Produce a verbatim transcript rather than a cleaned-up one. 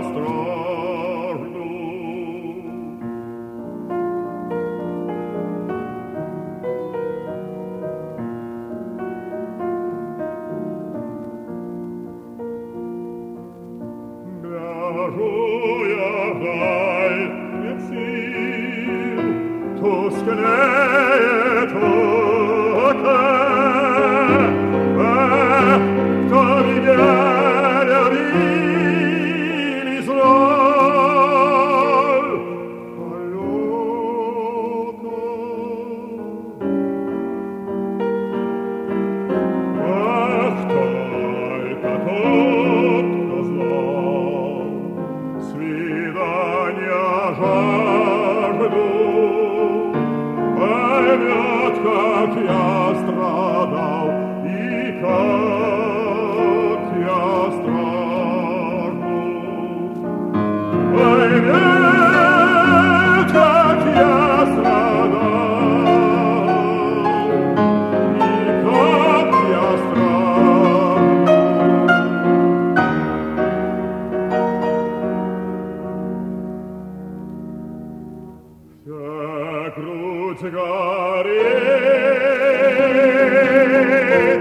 стражду. Гляжу я вдаль, нет сил, тускнеет око. Эх, кто меня любил и знал, полетно. Ах, только тот, кто знал, свидания жажду, поймет, как я страдал и как я стражду. Поймет, как я страдал и как я стражду. Вся грудь горит,